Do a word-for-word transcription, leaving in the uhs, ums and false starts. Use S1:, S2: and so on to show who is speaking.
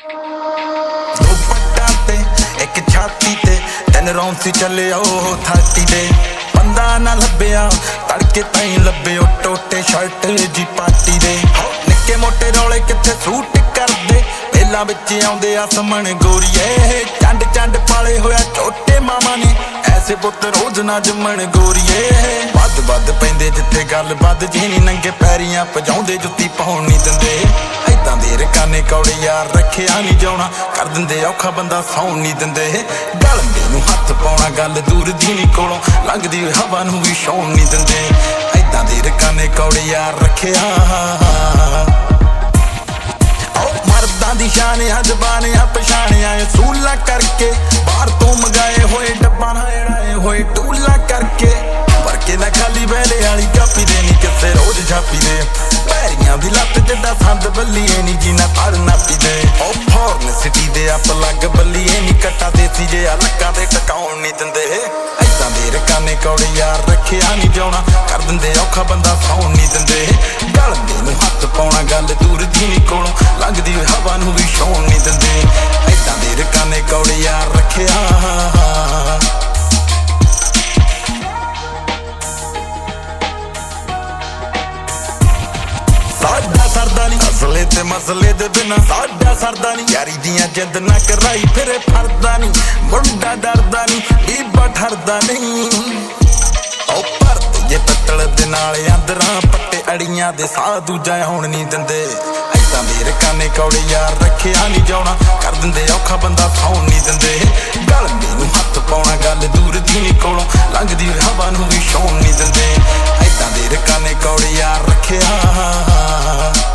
S1: दुपट्टा ते एक छाती ते तीन रौंसी चले ओ थाटी दे बंदा ना लभ्या तड़के ताई लभे ओ टोटे शर्ट जी पार्टी दे निक्के मोटे रौले किथे सूट करदे मेला विच आउंदे आसमण गोरीए चंड चंड पाले होया छोटे मामा ने ऐसे पुत रोज ना जमण गोरीए वध वध पैंदे जिथे गल वध जी नी नंगे पैरियां भजाउंदे जुत्ती पाउण नहीं दिंदे ऐदां दे रकाने कौड़े यार रखिया नहीं जाउणा कर दिंदे औखा बंदा सौण नहीं दिंदे गलंदे नूं हत्थ पाउणा गल दूर दी नी कोलों लंघदी हवा नूं भी छौण नहीं दिंदे ऐदां दे रकाने कौड़े यार रखिया मर्दां दी शान जबान पछाणिया सूला करके बाहर तो मंगाए होए डब्बा नाए होए टूला करके पर के ना खाली बैले वाली कापी देनी किसे रोज छापी दे पैरियां दी लत्त जिड्डा संद बल्लीए नी जीना तार नापी दे ओ फॉरन सिटी दे अप लग बल्लीए नी कट्टा देसी जे लक्कां दे टकाउण नहीं दिंदे ऐदां दे रकाने कौड़े यार रखिया नहीं जाउणा कर दिंदे औखा बंदा सौण नहीं दिंदे गलंदे नूं हत्थ पाउणा गल दूर दी नी कोलों लंघदी हवा नूं भी छौण नहीं दिंदे ऐदां दे रकाने कौड़े यार रखिया साडा सरदा नी असले ते मसले दे बिना साडा सरदा नी यारी दियां जिंद ना कराई फिरे फरदा नी मुंडा डरदा नी बीबा ठरदा नहीं ओ भरत जे पत्तल दे नाल अंदरां पट्टे अड़ियां दे साह दूजा होण नहीं दिंदे ऐदां दे रकाने कौड़े यार रखिया नहीं जाउणा कर दिंदे औखा बंदा सौण नहीं दिंदे गलंदे नूं हत्थ पाउणा गल दूर दी नी कोलों लंघदी हवा नूं भी छौण नहीं दिंदे ऐदां दे रकाने कौड़े यार रखिया